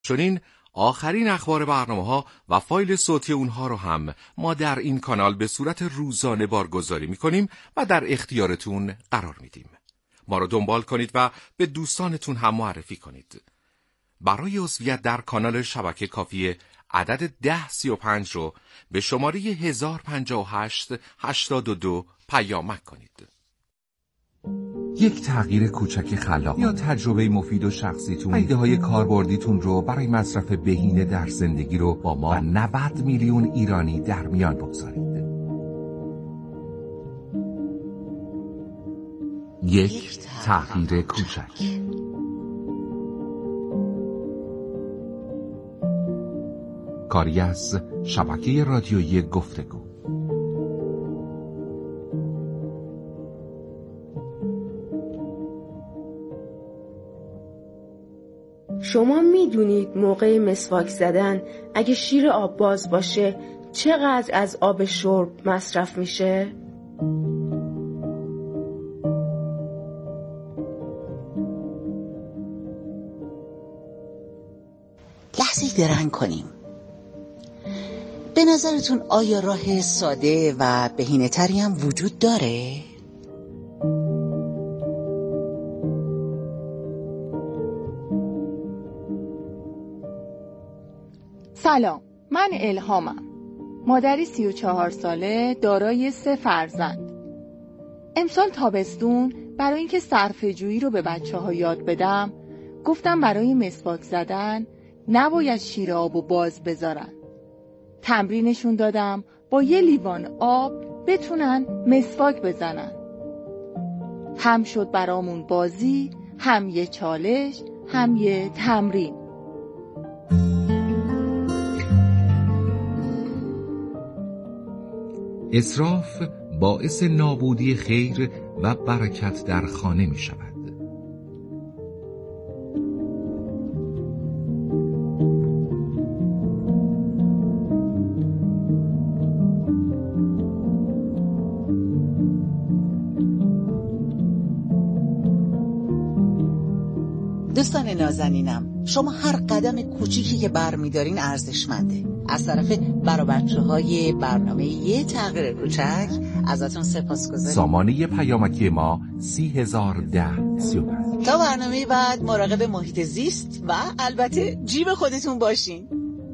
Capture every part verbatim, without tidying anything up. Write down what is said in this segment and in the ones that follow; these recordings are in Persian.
چنین آخرین اخبار برنامه‌ها و فایل صوتی اونها رو هم ما در این کانال به صورت روزانه بارگذاری می‌کنیم و در اختیارتون قرار میدیم. ما رو دنبال کنید و به دوستانتون هم معرفی کنید. برای عضویت در کانال شبکه کافیه عدد ده سی و پنج رو به شماره هزار و پنجاه و هشت هشتاد و دو پیامک کنید. یک تغییر کوچک خلاق یا تجربه مفید و شخصیتون ایده های کاربردیتون رو برای مصرف بهینه در زندگی رو با ما نود میلیون ایرانی در میان بگذارید. یک تغییر کوچک. کاری از شبکه رادیویی گفتگو. شما میدونید موقع مسواک زدن اگه شیر آب باز باشه چقدر از آب شرب مصرف میشه؟ لحظه درنگ کنیم. به نظرتون آیا راه ساده و بهینه تری هم وجود داره؟ سلام، من الهامم. مادری سی و چهار ساله دارای سه فرزند. امسال تابستون برای اینکه صرفه‌جویی رو به بچه‌ها یاد بدم، گفتم برای مسواک زدن نباید شیر آبو باز بذارن. تمرینشون دادم با یه لیوان آب بتونن مسواک بزنن. هم شد برامون بازی، هم یه چالش، هم یه تمرین. اسراف باعث نابودی خیر و برکت در خانه می شود. دوستان نازنینم، شما هر قدم کوچیکی که برمی‌دارین ارزشمنده. از طرف برا بچه‌های برنامه یه تغییر کوچک ازتون سپاسگزاریم. سامانه پیامکی ما سی هزار و ده سی و پنج. تا برنامه بعد مراقب محیط زیست و البته جیب خودتون باشین.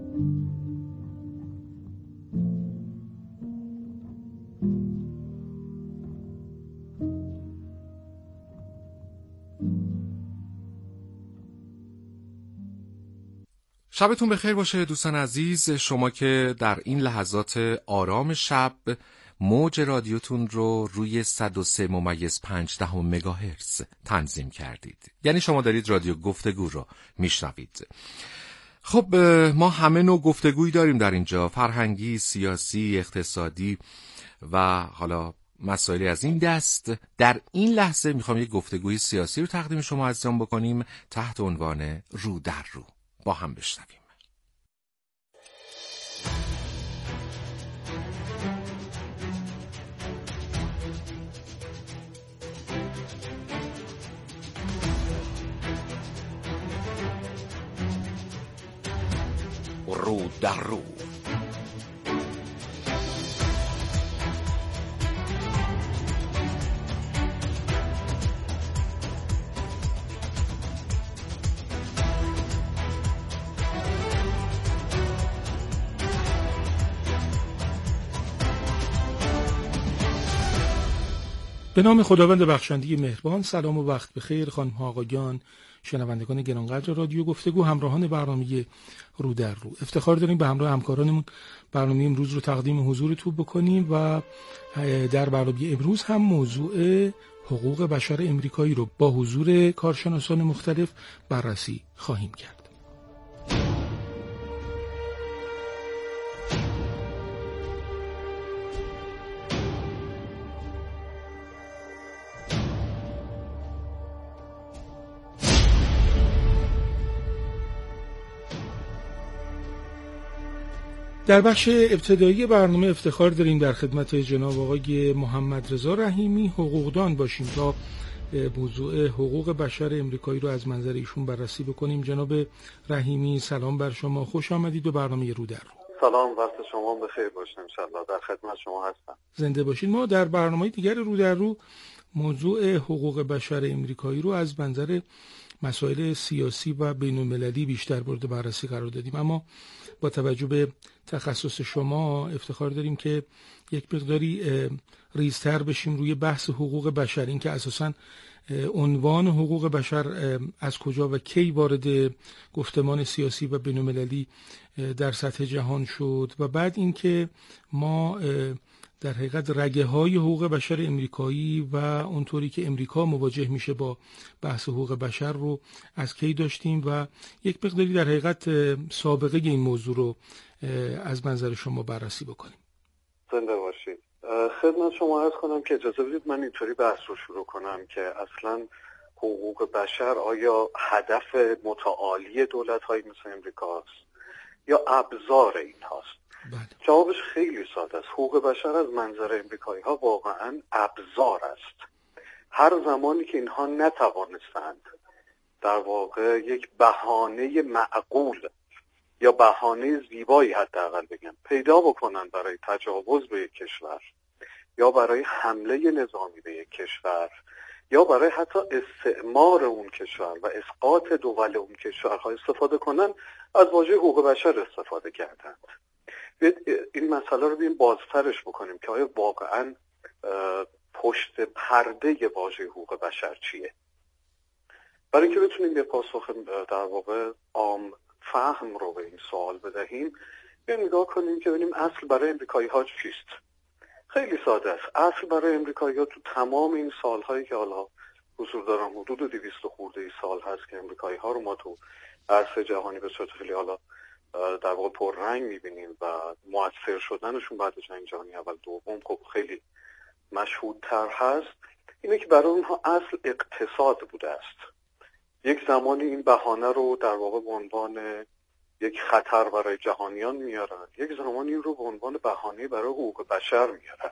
شبتون بخیر باشه دوستان عزیز. شما که در این لحظات آرام شب موج رادیوتون رو روی صد و سه ممیز پنج دهم مگاهرتز تنظیم کردید، یعنی شما دارید رادیو گفتگو رو میشنوید. خب ما همه نوع گفتگویی داریم در اینجا، فرهنگی، سیاسی، اقتصادی و حالا مسائلی از این دست. در این لحظه میخوام یک گفتگوی سیاسی رو تقدیم شما عزیزان بکنیم تحت عنوان رو در رو. با هم بشنویم. رو در رو. به نام خداوند بخشنده مهربان. سلام و وقت بخیر خانم ها آقایان، شنوندگان گرانقدر رادیو گفتگو، همراهان برنامه رو در رو. افتخار داریم به همراه همکارانمون برنامه امروز رو تقدیم حضورتون بکنیم و در برنامه امروز هم موضوع حقوق بشر امریکایی رو با حضور کارشناسان مختلف بررسی خواهیم کرد. در بخش ابتدایی برنامه افتخار داریم در خدمت جناب آقای محمد رضا رحیمی حقوقدان باشیم تا موضوع حقوق بشر امریکایی رو از منظر ایشون بررسی بکنیم. جناب رحیمی سلام بر شما، خوش آمدید به برنامه رو در رو. سلام، وقت شما بخیر باشه. انشالله در خدمت شما هستم. زنده باشید. ما در برنامه دیگر رو در رو موضوع حقوق بشر امریکایی رو از منظر مسائل سیاسی و بین‌المللی بیشتر مورد بررسی قرار دادیم، اما با توجه به تخصص شما افتخار داریم که یک مقداری ریزتر بشیم روی بحث حقوق بشر، این که اساساً عنوان حقوق بشر از کجا و کی وارد گفتمان سیاسی و بین‌المللی در سطح جهان شد و بعد اینکه ما در حقیقت رگه های حقوق بشر امریکایی و اونطوری که امریکا مواجه میشه با بحث حقوق بشر رو از کی داشتیم و یک مقداری در حقیقت سابقه این موضوع رو از منظر شما بررسی بکنیم. زنده باشید. خدمت شما عرض کنم که اجازه بدید من اینطوری بحث رو شروع کنم که اصلا حقوق بشر آیا هدف متعالی دولت‌های مثل امریکا است یا ابزار این هاست؟ بله. جوابش خیلی ساده است. حقوق بشر از منظر امریکایی ها واقعا ابزار است. هر زمانی که اینها نتوانستند در واقع یک بهانه معقول یا بهانه زیبایی حداقل بگم پیدا بکنن برای تجاوز به یک کشور یا برای حمله نظامی به یک کشور یا برای حتی استعمار اون کشور و اسقاط دول اون کشورها استفاده کنن، از واژه حقوق بشر استفاده کردند. این مسئله رو بیم بازترش بکنیم که آیا واقعا پشت پرده واژه حقوق بشر چیه؟ برای اینکه بتونیم یه پاسخ در واقع عام فهم رو به این سوال بدهیم، بیایم نگاه کنیم که ببینیم اصل برای امریکایی ها چیست. خیلی ساده است. اصل برای امریکایی ها تو تمام این سالهایی که حالا حضور دارم، حدود دویست خورده ای سال هست که امریکایی ها رو ما تو عرصه جهانی به صورت خیلی حالا در واقع پررنگ می‌بینیم و مؤثر شدنشون بعد جنگ جهانی اول دوم خب خیلی مشهودتر هست. اینه که برای اونها اصل اقتصاد بوده است. یک زمانی این بهانه رو در واقع به عنوان یک خطر برای جهانیان میارن، یک زمانی این رو به عنوان بهانه برای حقوق بشر میارن.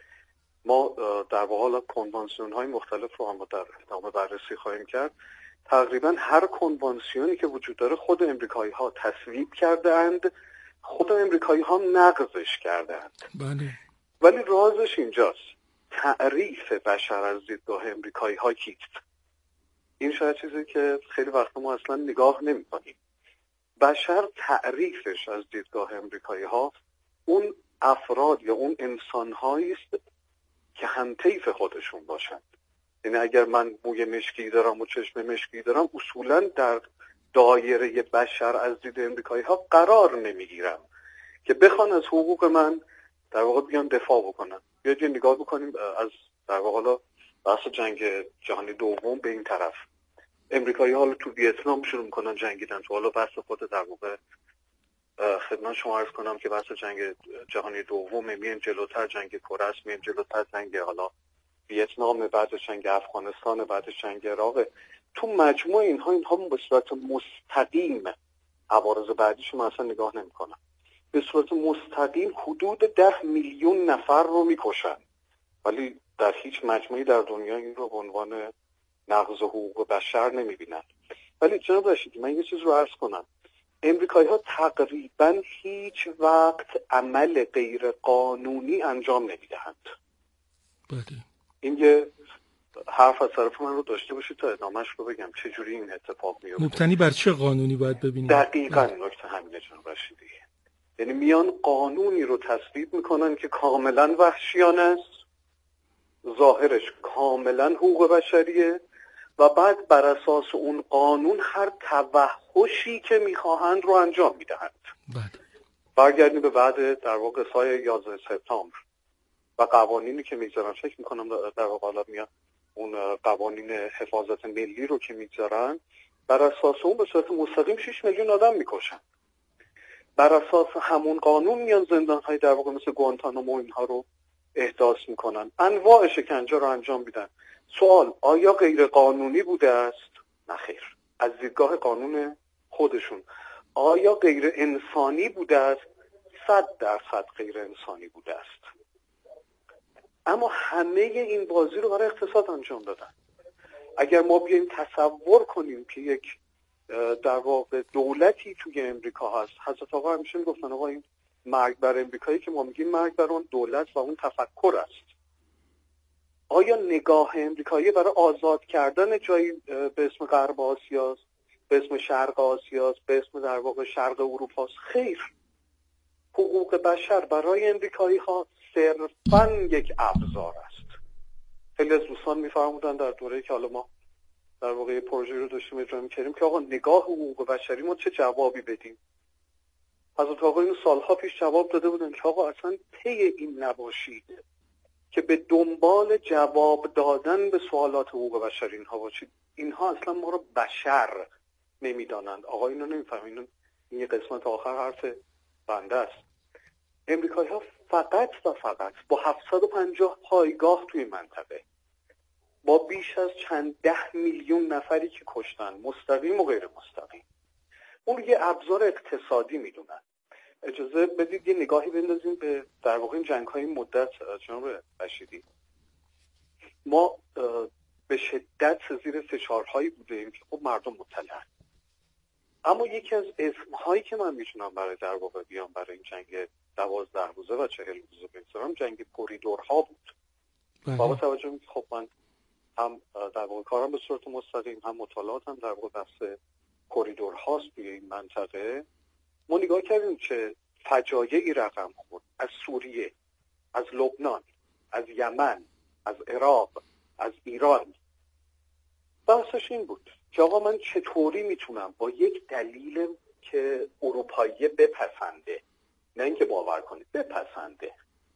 ما در واقع کنوانسیون‌های مختلف رو هم در ادامه بررسی خواهیم کرد. تقریبا هر کنوانسیونی که وجود داره خود امریکایی ها تصویب کرده اند، خود امریکایی ها نقضش کرده اند. بله. ولی رازش اینجاست، تعریف بشر از دیدگاه امریکایی ها کیست؟ این شاید چیزی که خیلی وقت ما اصلا نگاه نمی کنیم. بشر تعریفش از دیدگاه امریکایی ها اون افراد یا اون انسان هایی است که هم طیف خودشون باشند. یعنی اگر من موی مشکی دارم و چشم مشکی دارم، اصولا در دایره بشر از دید امریکایی ها قرار نمیگیرم که بخوان از حقوق من در واقع بیان دفاع بکنن. بیاید یه نگاه بکنیم از در واقع بحث جنگ جهانی دوم به این طرف. امریکایی ها تو ویتنام شروع میکنن جنگیدن، تو حالا بحث خود در واقع خدمت شما عرض کنم که بحث جنگ جهانی دوم میان جلوتر، جنگ کره است، میان جلوتر جنگ حالا ویتنام، بعد جنگ افغانستان، بعد جنگ عراق. تو مجموع اینها اینها به صورت مستقیم عوارض بعدیش ما اصلا نگاه نمی‌کنن. به صورت مستقیم حدود ده میلیون نفر رو میکشن، ولی در هیچ مجموعی در دنیا این رو به عنوان نقض حقوق بشر نمی‌بینن. ولی جناب رشیدی من یه چیز رو عرض کنم، امریکایی‌ها تقریبا هیچ وقت عمل غیر قانونی انجام نمیدهند. بله. این یه حرف از طرف من رو داشته باشید تا ادامهش رو بگم چجوری این اتفاق میفته. مبتنی بر چه قانونی باید ببینیم؟ دقیقاً نکته همینه جناب رشیدی. یعنی میان قانونی رو تصویب میکنن که کاملا وحشیانه است، ظاهرش کاملا حقوق بشریه و بعد بر اساس اون قانون هر توحشی که میخواهند رو انجام میدهند. بله. برگردیم به بعد در واقع سایه یازده سپتامبر و قوانینی که میگذارن، فکر میکنم در واقع حالا میان اون قوانین حفاظت ملی رو که میگذارن، بر اساس اون به صورت مستقیم شش میلیون آدم میکشن. بر اساس همون قانون میان زندان‌های در واقع مثل گوانتانامو اینها رو احداث میکنن، انواع شکنجه رو انجام میدن. سوال، آیا غیر قانونی بوده است؟ نه خیر. از دیدگاه قانون خودشون آیا غیر انسانی بوده است؟ صد درصد غیر انسانی بوده است. اما همه این بازی رو برای اقتصاد انجام دادن. اگر ما بیایم تصور کنیم که یک در واقع دولتی توی امریکا هست، حضرت آقا همیشه میگفتن آقا این مرگ بر امریکایی که ما میگیم مرگ بر اون دولت و اون تفکر است. آیا نگاه امریکایی برای آزاد کردن جایی به اسم غرب آسیاست، به اسم شرق آسیاست، به اسم در واقع شرق اروپاست؟ خیر. حقوق بشر برای امریکایی ها صرفاً یک ابزار است. خیلی از دوستان میفرمودن در دوره‌ای که حالا ما در واقع پروژه رو داشتیم اجرا می‌کردیم که آقا نگاه حقوق بشری ما چه جوابی بدیم. حضرت آقا اینو سالها پیش جواب داده بودن که آقا اصلا پی این نباشید که به دنبال جواب دادن به سوالات حقوق بشری اینها باشید. اینها اصلا ما رو بشر نمیدانند. آقا اینو نمیفهمن. اینو این یه قسمت آخر حرف بنده است. امریکایی‌ها فقط و فقط با هفتصد و پنجاه پایگاه توی منطقه، با بیش از چند ده میلیون نفری که کشتن، مستقیم و غیر مستقیم، اون یه ابزار اقتصادی میدونن. اجازه بدید یه نگاهی بندازیم به در واقع این جنگ‌های مدت. جناب رشیدی، ما به شدت زیر فشارهایی بودیم که خب مردم مطلعن، اما یکی از اسمهایی که من میتونم برای در واقع بیام برای این جنگ دوازده روزه و چهل روزه بگذارم جنگ کوریدورها بود. با توجه به خب من هم در واقع کارم به صورت مستقیم هم مطالعاتم در واقع بحث کوریدورهاست توی این منطقه. ما نگاه کردیم که فجایعی رقم خورد از سوریه، از لبنان، از یمن، از عراق، از ایران. بحثش این بود که آقا من چطوری میتونم با یک دلیل که اروپایی بپسنده، نه اینکه باور کنید، بپسنده،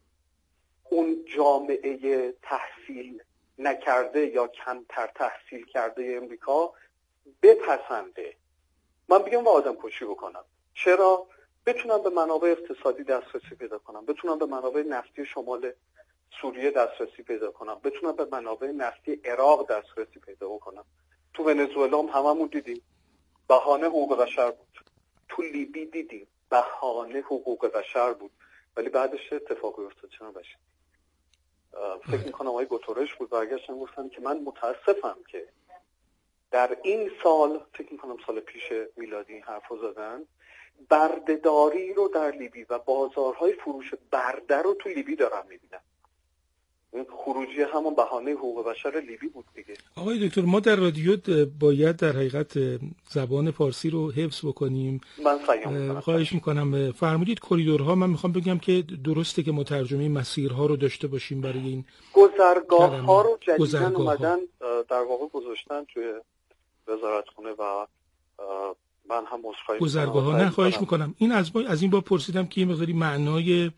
اون جامعه تحصیل نکرده یا کمتر تحصیل کرده امریکا بپسنده، من بگم و آدم کشی بکنم. چرا؟ بتونم به منابع اقتصادی دسترسی پیدا کنم، بتونم به منابع نفتی شمال سوریه دسترسی پیدا کنم، بتونم به منابع نفتی عراق دسترسی پیدا بکنم. تو ونزوئلا هم هممون دیدیم بهانه حقوق بشر بود، تو لیبی دیدیم بهانه حقوق بشر بود، ولی بعدش اتفاقی افتاد. چرا باشه؟ فکر میکنم آقای گوتورش بود برگشتن گفتن که من متاسفم که در این سال، فکر میکنم سال پیش میلادی حرفو زدن، بردهداری رو در لیبی و بازارهای فروش برده رو تو لیبی دارم میبینم. این خروجی همون بهانه حقوق بشر لیبی بود دیگه. آقای دکتر، ما در رادیو باید در حقیقت زبان فارسی رو حفظ بکنیم. من سعی خواهش میکنم فرمودید کوریدورها. من میخوام بگم که درسته که ما ترجمه مسیرها رو داشته باشیم برای این گذرگاه ها رو جدیدن اومدن در واقع گذاشتن توی وزارتخونه و من هم مصفایی گذرگاه ها. نه خواهش میکنم. این از با از این با پرسیدم که یه مقداری معنای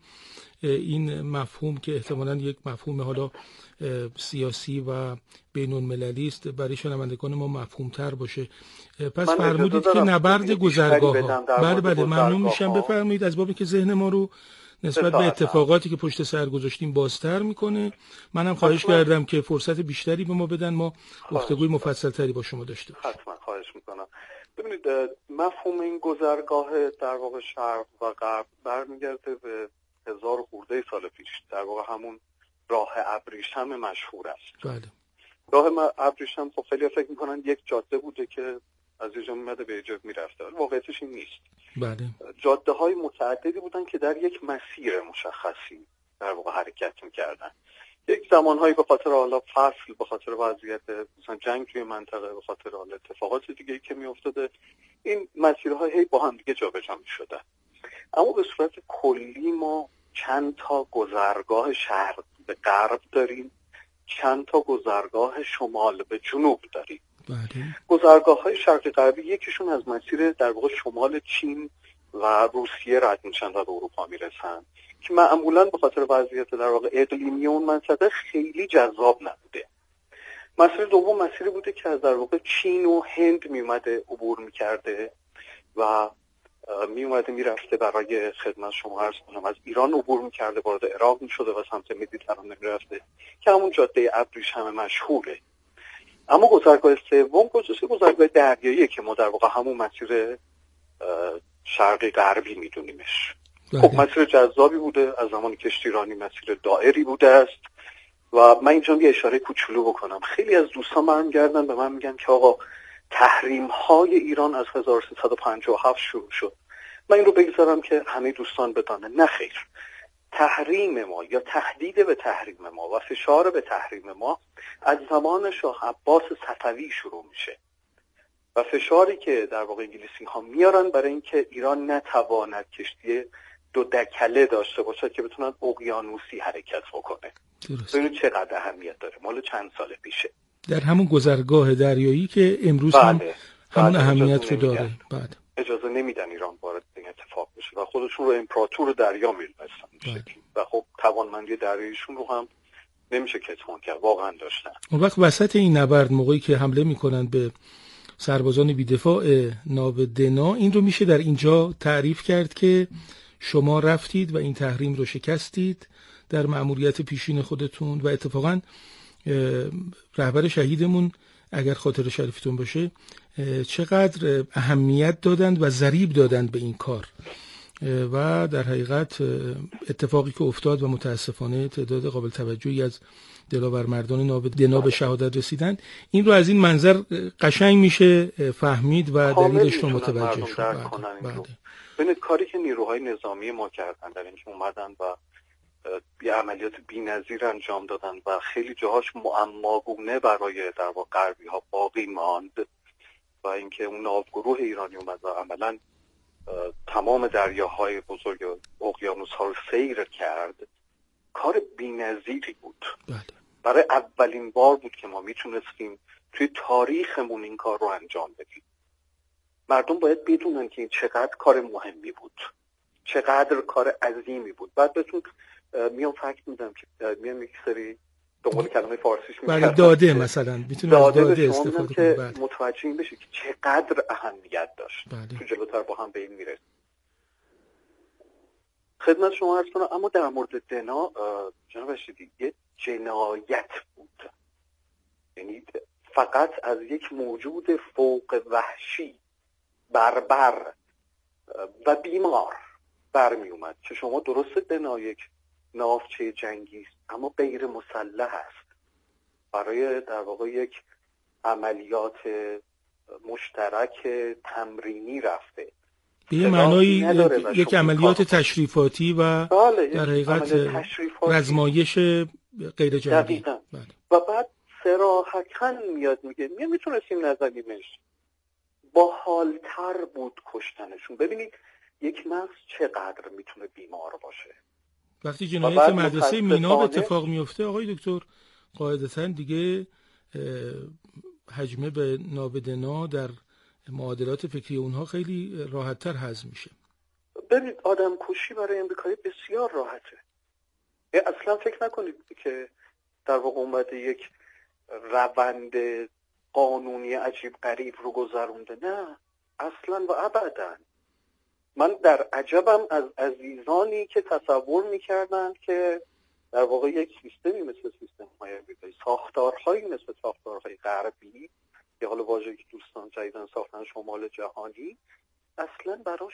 این مفهوم که احتمالاً یک مفهوم حالا سیاسی و بین المللی است برای شنوندگان ما مفهوم‌تر باشه. پس فرمودید که نبرد گذرگاه‌ها. بله بله ممنون میشم. بفرمایید. از بابی که ذهن ما رو نسبت به اتفاقاتی که پشت سر گذاشتیم بازتر میکنه. منم خواهش کردم که فرصت بیشتری به ما بدن، ما گفتگوی مفصل‌تری با شما داشته باشیم. حتما خواهش میکنم. ببینید مفهوم این گذرگاه در واقع شرق و غرب برمیگرده به هزار خورده سال پیش. در واقع همون راه ابریشم مشهور است. بله. راه ابریشم خب خیلی فکر میکنن یک جاده بوده که از یه جا میمده به یه جا میرفته، ولی واقعیتش این نیست. بله. جاده های متعددی بودن که در یک مسیر مشخصی در واقع حرکت میکردن. یک زمانهایی به خاطر حالا فصل، به خاطر وضعیت مثلا جنگ توی منطقه، به خاطر حالا اتفاقات دیگه که میافتاده، این مسیرها هی با هم دیگه جابجا میشدن. اما به صورت کلی ما چند تا گذرگاه شرق به غرب داریم، چند تا گذرگاه شمال به جنوب داریم. بله. گذرگاه های شرق غربی یکیشون از مسیر در واقع شمال چین و روسیه رد میشن و به اروپا میرسن که معمولا به خاطر وضعیت در واقع اقلیمی اون منطقه خیلی جذاب نبوده. مسیر دوم مسیری بوده که از در واقع چین و هند میومده عبور میکرده و می اومده میرفته برای خدمت شما عرض کنم از ایران عبور میکرده، وارد عراق میشده و سمت مدیترانه میرفته که همون جاده ابریشم مشهوره. اما گذرگاه سوم گذرگاه دریاییه که ما در واقع همون مسیر شرقی غربی میدونیمش. خب مسیر جذابی بوده، از زمان کشتیرانی مسیر دائری بوده است و من اینجا یه اشاره کوچولو بکنم. خیلی از دوستان برمیگردن به من میگن که آقا تحریم های ایران از هزار و سیصد و پنجاه و هفت شروع شد. من این رو بگذارم که همه دوستان بدانن نه خیر. تحریم ما یا تهدید به تحریم ما و فشار به تحریم ما از زمان شاه عباس صفوی شروع میشه و فشاری که در واقع انگلیسی ها میارن برای اینکه ایران نتواند کشتی دو دکله داشته باشد که بتونن اقیانوسی حرکت بکنه. ببینید چقدر اهمیت داره. مال چند سال پیشه در همون گذرگاه دریایی که امروز بله. هم همون بله. اهمیت رو داره. بعد اجازه نمیدن ایران وارد این اتفاق بشه و خودشون رو امپراتور دریا میدونستن و خب توانمندی دریاییشون رو هم نمیشه کتمان کرد، واقعا داشتن. اون وقت وسط این نبرد موقعی که حمله میکنن به سربازان بی‌دفاع ناو دنا، این رو میشه در اینجا تعریف کرد که شما رفتید و این تحریم رو شکستید در مأموریت پیشین خودتون و اتفاقا رهبر شهیدمون اگر خاطر شریفتون باشه چقدر اهمیت دادند و ضریب دادند به این کار و در حقیقت اتفاقی که افتاد و متاسفانه تعداد قابل توجهی از دلاورمردان ناو دنا به شهادت رسیدند، این رو از این منظر قشنگ میشه فهمید و دلیلش رو متوجه شد. ببینید کاری که نیروهای نظامی ما کردن در اینکه اومدن و یه عملیات بی‌نظیر انجام دادن و خیلی جاهاش معماگونه برای در واقع غربی ها باقی ماند و اینکه اون ناوگروه ایرانی اومد و عملاً تمام دریاهای بزرگ اقیانوس ها رو سیر کرد، کار بی‌نظیری بود. بله. برای اولین بار بود که ما میتونستیم توی تاریخمون این کار رو انجام بدیم. مردم باید بدونن که این چقدر کار مهمی بود، چقدر کار عظیمی بود. بعد بهتون میام فکر میدم که میام یک سری دنبال کلمه فارسیش میگم. بله داده مثلا میتونیم از داده استفاده کنیم که متوجه این بشه که چقدر اهمیت داشت. بله. تو جلوتر با هم به این میرسیم. خدمت شما عرض کنم اما در مورد دنا جناب رشیدی یه جنایت بود. یعنی فقط از یک موجود فوق وحشی بربر و بیمار برمی اومد که شما درست دنا یک ناوچه جنگی است اما غیر مسلح است، برای در واقع یک عملیات مشترک تمرینی رفته، به یه معنایی یک عملیات تشریفاتی و بله، در حقیقت رزمایش غیر جنگی. بله. و بعد صراحتاً میاد میگه می میتونستیم نزدیمش، با حالتر بود کشتنشون. ببینید یک مغز چقدر میتونه بیمار باشه. وقتی جنایت مدرسه مینا به اتفاق میفته آقای دکتر قاعدتاً دیگه حجمه به ناو دنا در معادلات فکری اونها خیلی راحت‌تر هضم میشه. ببینید آدم کشی برای امریکایی بسیار راحته. اصلا فکر نکنید که در واقع اومده یک روند قانونی عجیب غریب رو گذرونده. نه اصلا و ابدا. من در عجبم از عزیزانی که تصور میکردند که در واقع یک سیستمی مثل سیستم های امریکایی، ساختارهایی مثل ساختارهای غربی که حالا واژه‌ای که دوستان جدیدن ساختن شمال جهانی، اصلا براش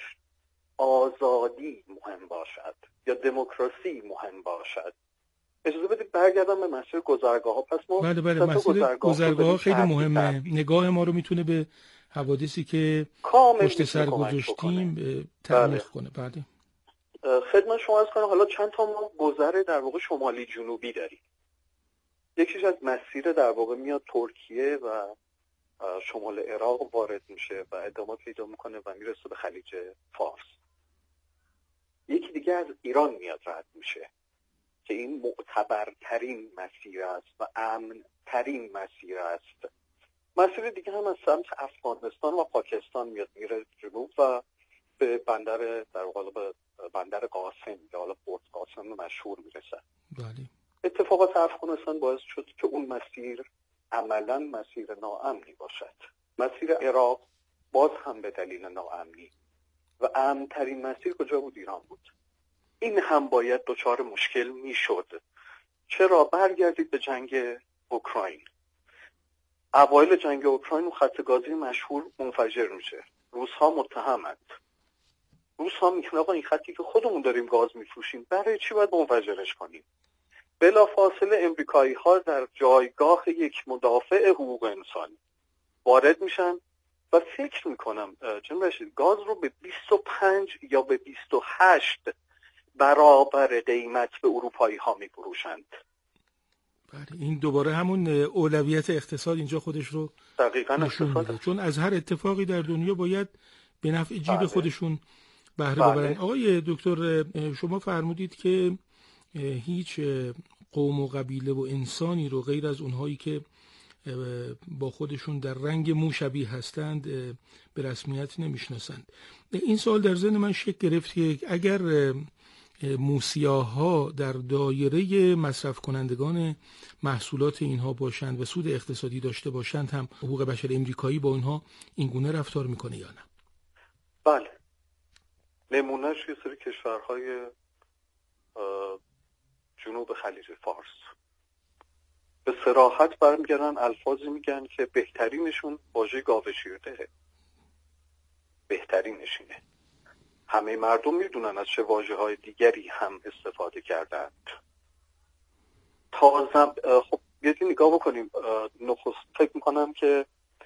آزادی مهم باشد یا دموکراسی مهم باشد. اجازه بدید برگردم به مسیر گذرگاه ها. پس ما بله بله مسیر گذرگاه ها خیلی مهمه. نگاه ما رو میتونه به حوادثی که پشت سر گذاشتیم تعمیق کنه. بعد خدمت شما عرض کنم حالا چند تا ما گذر در واقع شمالی جنوبی داریم. یکیش از مسیر در واقع میاد ترکیه و شمال عراق وارد میشه و ادامه پیدا میکنه و میرسه به خلیج فارس. یکی دیگه از ایران میاد رد میشه که این معتبرترین مسیر است و امنترین مسیر است. مسیر دیگه هم از سمت افغانستان و پاکستان میاد میره جنوب و به بندر در واقع به بندر قاسم یا حالا پورت قاسم مشهور میرسه. بله. اتفاقات افغانستان باعث شد که اون مسیر عملاً مسیر ناامنی باشد. مسیر عراق باز هم به دلیل ناامنی و امن‌ترین مسیر کجا بود؟ ایران بود. این هم باید دچار مشکل میشد. چرا؟ برگردید به جنگ اوکراین. اوایل جنگ اوکراین و خط گازی مشهور منفجر میشه. روس‌ها متهمند. روس‌ها میگن آقا این خطی که خودمون داریم گاز میفروشیم برای چی باید منفجرش کنیم؟ بلافاصله امریکایی‌ها در جایگاه یک مدافع حقوق انسانی وارد میشن و فکر میکنم جناب رشید گاز رو به بیست و پنج یا به بیست و هشت برابر قیمت به اروپایی ها میفروشند. بله، این دوباره همون اولویت اقتصاد اینجا خودش رو دقیقاً نشون میده، چون از هر اتفاقی در دنیا باید به نفع جیب بله. خودشون بهره ببرن. بله. آقای دکتر شما فرمودید که هیچ قوم و قبیله و انسانی رو غیر از اونهایی که با خودشون در رنگ مو شبیه هستند به رسمیت نمیشناسند. این سوال در ذهن من شکل گرفت که اگر موسیاها در دایره مصرف کنندگان محصولات اینها باشند و سود اقتصادی داشته باشند، هم حقوق بشر امریکایی با اینها این گونه رفتار میکنه یا نه؟ بله، نمونهش یه سری کشورهای جنوب خلیج فارس به صراحت برمیگردن الفاظی میگن که بهترینشون واژه گاو شیرده، بهترینشینه. همه مردم میدونن از چه واژه‌های دیگری هم استفاده کردند. تازم خب یه نگاه بکنیم، نخست فکر میکنم که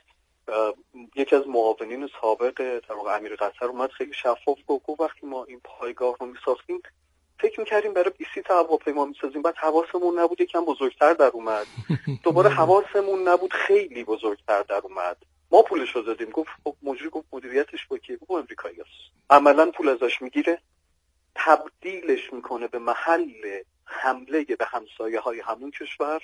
یکی از معاونین سابق در واقع امیر قطر اومد خیلی شفاف گفت وقتی ما این پایگاه رو میساختیم فکر میکردیم برای بیست تا هواپیما میسازیم، بعد حواسمون نبود یکم بزرگتر در اومد، دوباره حواسمون نبود خیلی بزرگتر در اومد، ما پولش رو دادیم. گفت خب مجری گفت مدیریتش با کیه؟ گفت امریکایی هست. عملا پول ازش میگیره، تبدیلش میکنه به محل حمله به همسایه های همون کشور،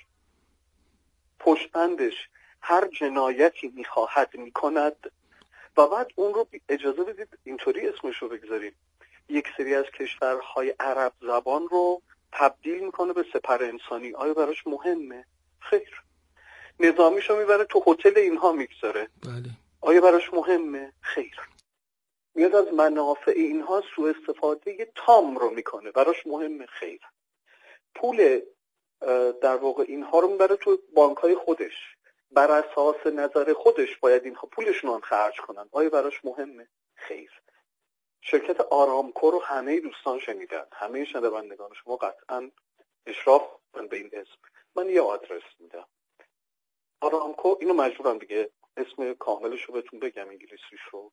پشتندش هر جنایتی میخواهد میکند و بعد اون رو اجازه بدید اینطوری اسمش رو بگذاریم، یک سری از کشورهای عرب زبان رو تبدیل میکنه به سپر انسانی. آیا براش مهمه؟ خیر. نظامیشو میبره تو هتل اینها میگذاره. بله. آیا براش مهمه؟ خیر. میاد از منافع اینها سوء استفاده تام رو میکنه. براش مهمه؟ خیر. پول در واقع اینها رو میبره تو بانکهای خودش، بر اساس نظر خودش باید اینها پولشون رو خرج کنن. آیا براش مهمه؟ خیر. شرکت آرامکو رو همه دوستان شنیدن، همه شنوندگان شما قطعا اشراف کنن به این اسم. من یه آدرس میدم. آرامکو، اینو مجبورم دیگه اسم کاملش رو بهتون بگم انگلیسیش رو،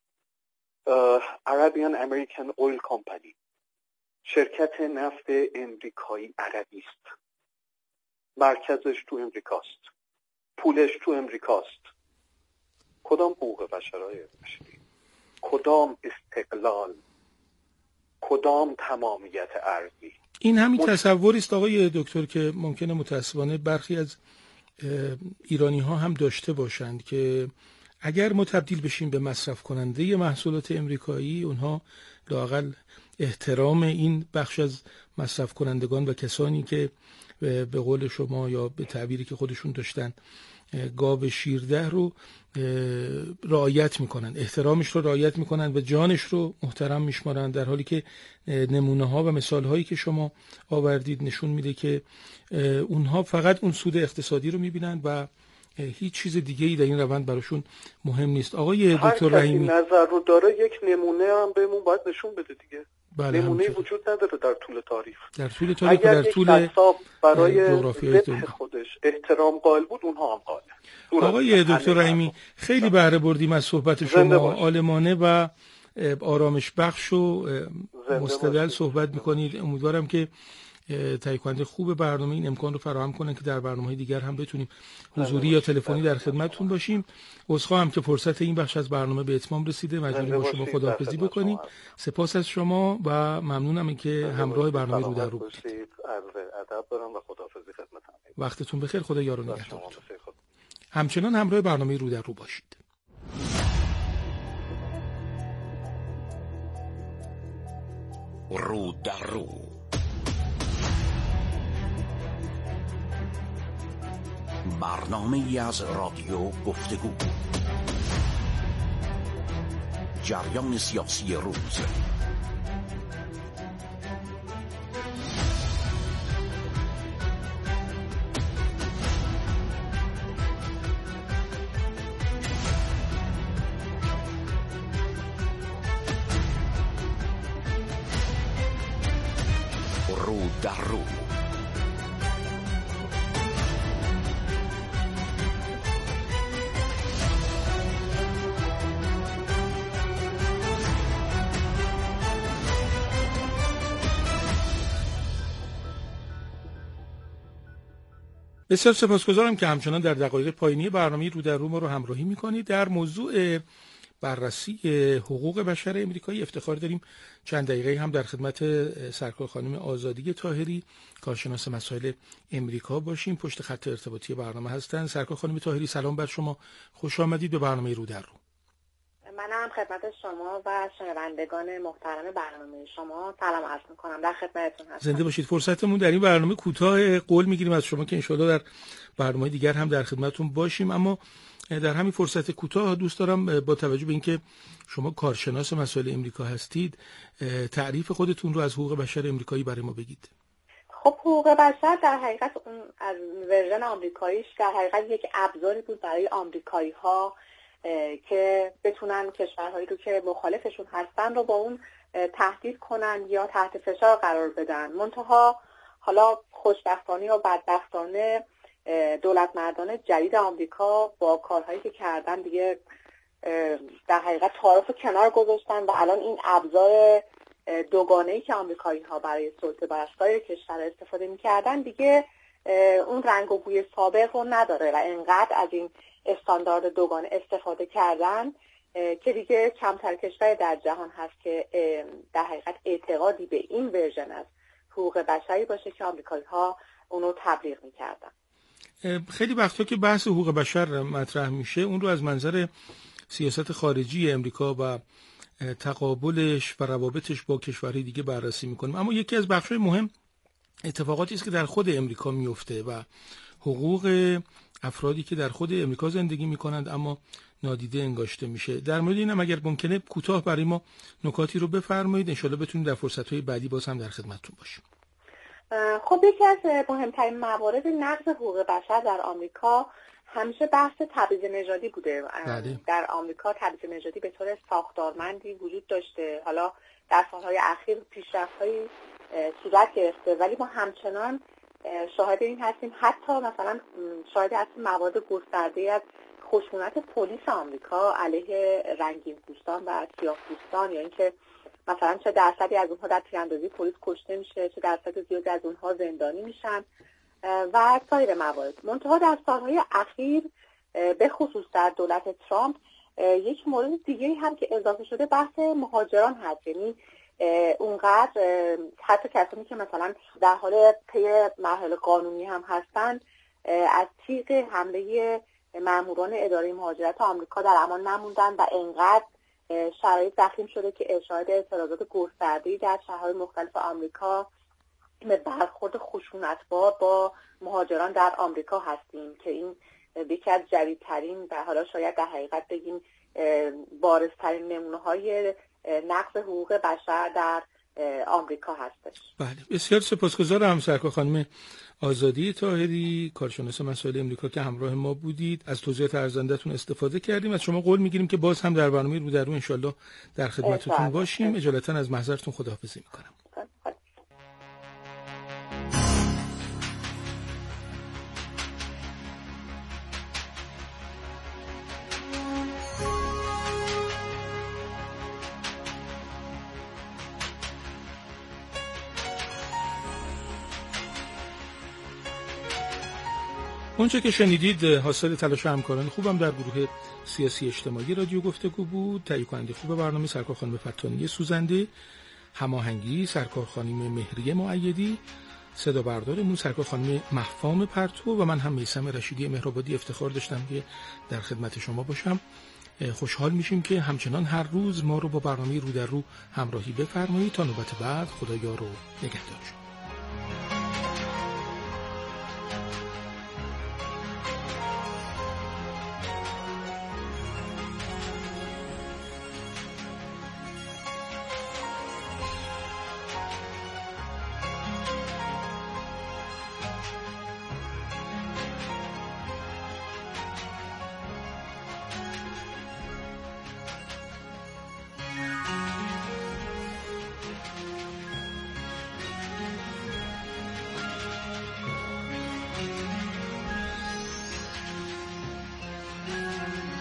Arabian American Oil Company، شرکت نفت امریکایی عربی است، مرکزش تو امریکاست، پولش تو امریکاست. کدام حقوق بشرهای بشری، کدام استقلال، کدام تمامیت ارضی؟ این همین مش... تصوری است آقای دکتر که ممکنه متاسفانه برخی از ایرانی ها هم داشته باشند که اگر ما تبدیل بشیم به مصرف کننده محصولات امریکایی، اونها لااقل احترام این بخش از مصرف کنندگان و کسانی که به قول شما یا به تعبیری که خودشون داشتن گاو شیرده رو رعایت میکنن، احترامش رو رعایت میکنن و جانش رو محترم میشمارن، در حالی که نمونه ها و مثال هایی که شما آوردید نشون میده که اونها فقط اون سود اقتصادی رو میبینن و هیچ چیز دیگه ای در این روند براشون مهم نیست. آقای دکتر رحیمی نظر رو داره، یک نمونه هم بهمون باید نشون بده دیگه. بله، نمونه وجود نداره در طول تاریخ. در طول تاریخ در طول برای ذبح خودش احترام قائل بود، اونها هم قائل. آقای دکتر رحیمی خیلی بهره بردیم از صحبت شما، عالمانه و آرامش بخش و مستدل صحبت میکنید. امیدوارم که تهیه کننده خوب برنامه این امکان رو فراهم کنن که در برنامه‌های دیگر هم بتونیم حضوری یا تلفنی در خدمتتون باشیم. عذرخواهم که فرصت این بخش از برنامه به اتمام رسیده، مجبوریم با شما خداحافظی بکنیم. سپاس از شما و ممنونم که همراه برنامه رو در رو بودید. ادب دارم و خداحافظی خدمتتون. وقتتون بخیر، خدا یار و نگهدارتون. همچنان همراه برنامه رو در رو باشید. رو در رو، برنامه ای از رادیو گفتگو، جریان سیاسی روز، رو در رو. بسیار سپاسگزارم که همچنان در دقایق پایانی برنامه رو در رو ما رو همراهی میکنید. در موضوع بررسی حقوق بشر امریکایی افتخار داریم چند دقیقه هم در خدمت سرکار خانم آزادی طاهری، کارشناس مسائل امریکا باشیم. پشت خط ارتباطی برنامه هستن. سرکار خانم طاهری، سلام بر شما، خوش آمدید به برنامه رو در رو. منم خدمت شما و شنوندگان محترم برنامه شما سلام عرض می‌کنم. در خدمتتون هستم. زنده باشید. فرصتمون در این برنامه کوتاه، قول می‌گیریم از شما که انشالله در برنامه دیگر هم در خدمتتون باشیم، اما در همین فرصت کوتاه دوست دارم با توجه به اینکه شما کارشناس مسائل امریکا هستید، تعریف خودتون رو از حقوق بشر امریکایی برای ما بگید. خب حقوق بشر در حقیقت اون از ورژن آمریکاییش در حقیقت یک ابزاری بود برای آمریکایی‌ها که بتونن کشورهایی رو که مخالفشون هستن رو با اون تهدید کنن یا تحت فشار قرار بدن. منتها حالا خوشبختانه یا بدبختانه دولت مردان جدید آمریکا با کارهایی که کردن دیگه در حقیقت تعارف کنار گذاشتن و الان این ابزار دوگانه‌ای که آمریکایی‌ها برای سلطه بر سایر کشور استفاده می‌کردن دیگه اون رنگ و بوی سابق رو نداره و انقدر از این استاندارد دوگانه استفاده کردن که دیگه کمتر کشور در جهان هست که در حقیقت اعتقادی به این ورژن از حقوق بشری باشه که آمریکایی‌ها اونو تبلیغ می‌کردن. خیلی وقتا که بحث حقوق بشر مطرح میشه اون رو از منظر سیاست خارجی امریکا و تقابلش و روابطش با کشورهای دیگه بررسی میکنیم، اما یکی از بخش‌های مهم اتفاقاتی است که در خود امریکا میفته و حقوق افرادی که در خود امریکا زندگی میکنند اما نادیده انگاشته میشه. در مورد اینم اگر ممکنه کوتاه برای ما نکاتی رو بفرمایید، انشالله بتونیم در فرصت‌های بعدی باز هم در خدمتتون باشیم. خب یکی از مهمترین موارد نقض حقوق بشر در آمریکا همیشه بحث تبعیض نژادی بوده. بله. در آمریکا تبعیض نژادی به طور ساختارمندی وجود داشته. حالا در سالهای اخیر پیشرفت‌هایی صورت گرفته ولی ما همچنان شاهد این هستیم، حتی مثلا شاهد هستیم موارد گسترده‌ای از خشونت پلیس آمریکا علیه رنگین پوستان و سیاه پوستان، یا اینکه مثلا چه درصدی از اونها در تیراندازی پلیس کشته میشه، چه درصد زیادی از اونها زندانی میشن و سایر موارد. منتها در سالهای اخیر به خصوص در دولت ترامپ یک مورد دیگه هم که اضافه شده بحث مهاجران هست. یعنی اونقدر حتی کسانی که مثلا در حال طی مراحل قانونی هم هستن از تیغ حمله ماموران اداره مهاجرت آمریکا در امان نموندن و انقدر شرایط ضخیم شده که شاهد اعتراضات گسترده‌ای در شهرهای مختلف آمریکا به برخورد خشونتبار با مهاجران در آمریکا هستیم که این یکی از جدیدترین و حالا شاید در حقیقت بگیم بارزترین نمونه‌های نقض حقوق بشر در آمریکا هستش. بله، بسیار سپاسگزارم سرکار خانم آزادی طاهری، کارشناس مسائل امریکا که همراه ما بودید. از توضیحات ارزنده‌تون استفاده کردیم. از شما قول می‌گیریم که باز هم در برنامه رو در رو انشالله در خدمتتون باشیم. اجالتا از محضرتون خداحافظی می‌کنم. اونچه که شنیدید حاصل تلاش همکاران خوبم در گروه سیاسی اجتماعی رادیو گفتگو بود. تهیه کننده خوب برنامه سرکار خانم فتانی سوزنده، هماهنگی سرکار خانم مهریه مؤیدی، صدا بردارمون سرکار خانم محفام پرتو و من هم میثم رشیدی مهرآبادی افتخار داشتم که در خدمت شما باشم. خوشحال میشیم که همچنان هر روز ما رو با برنامه رو در رو همراهی بفرمایید. تا نوبت بعد، خدایا رو نگهدار شما.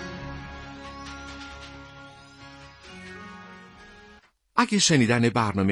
اگه شنیدن برنامه